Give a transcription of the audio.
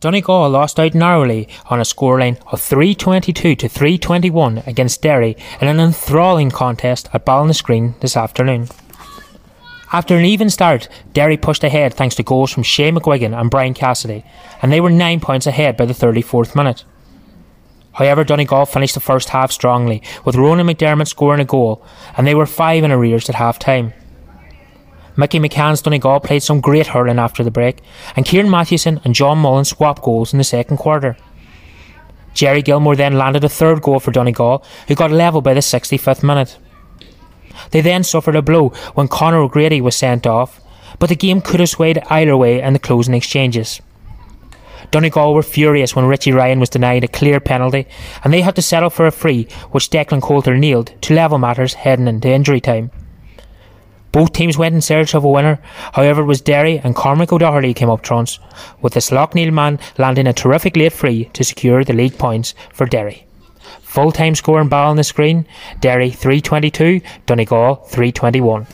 Donegal lost out narrowly on a scoreline of 322 to 321 against Derry in an enthralling contest at Ballinascreen this afternoon. After an even start, Derry pushed ahead thanks to goals from Shea McGuigan and Brian Cassidy, and they were 9 points ahead by the 34th minute. However, Donegal finished the first half strongly, with Ronan McDermott scoring a goal, and they were 5 in arrears at half-time. Mickey McCann's Donegal played some great hurling after the break, and Kieran Mathewson and John Mullen swapped goals in the second quarter. Jerry Gilmore then landed a third goal for Donegal, who got level by the 65th minute. They then suffered a blow when Conor O'Grady was sent off, but the game could have swayed either way in the closing exchanges. Donegal were furious when Richie Ryan was denied a clear penalty, and they had to settle for a free, which Declan Coulter nailed to level matters heading into injury time. Both teams went in search of a winner, however it was Derry and Cormac O'Doherty came up trumps, with the Slough-Neil man landing a terrific late free to secure the league points for Derry. Full-time score in Ballinascreen, Derry 322, Donegal 321.